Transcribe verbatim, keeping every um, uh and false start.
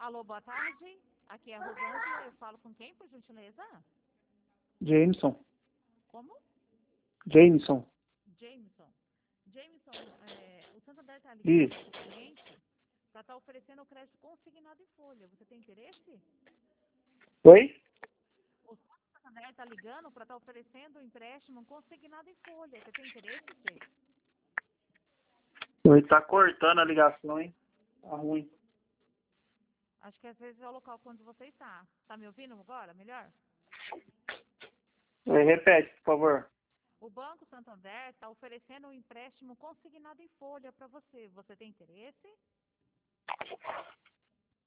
Alô, boa tarde. Aqui é a Rosângela. Eu falo com quem, por gentileza? Jameson. Como? Jameson. Jameson. Jameson, é, o Santander está ligando Isso. para o cliente para estar oferecendo o crédito consignado em folha. Você tem interesse? Oi? O Santander está ligando para estar oferecendo o empréstimo consignado em folha. Você tem interesse, Jay? Oi, tá cortando a ligação, hein? Tá ruim. Acho que às vezes é o local onde você está. Está me ouvindo agora? Melhor? Oi, repete, por favor. O Banco Santander está oferecendo um empréstimo consignado em folha para você. Você tem interesse?